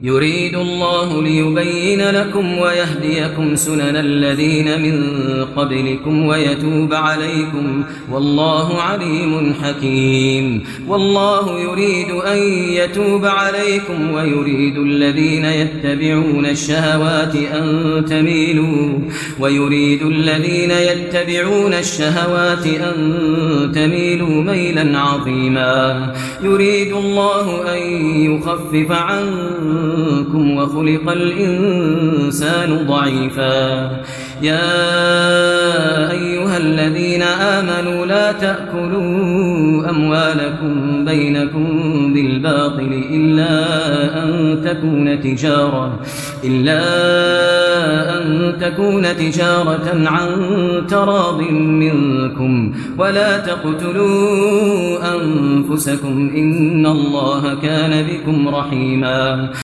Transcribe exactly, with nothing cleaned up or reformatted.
يريد الله ليبين لكم ويهديكم سنن الذين من قبلكم ويتوب عليكم والله عليم حكيم. والله يريد أن يتوب عليكم ويريد الذين يتبعون الشهوات أن تميلوا ويريد الذين يتبعون الشهوات أن تميلوا ميلا عظيما. يريد الله أن يخفف عنكم وخلق الإنسان ضعيفا. يا أيها الذين آمنوا لا تأكلوا أموالكم بينكم بالباطل إلا أن تكون تجارة إلا أن تكون تجارة عن تراض منكم ولا تقتلوا أنفسكم إن الله كان بكم رحيما.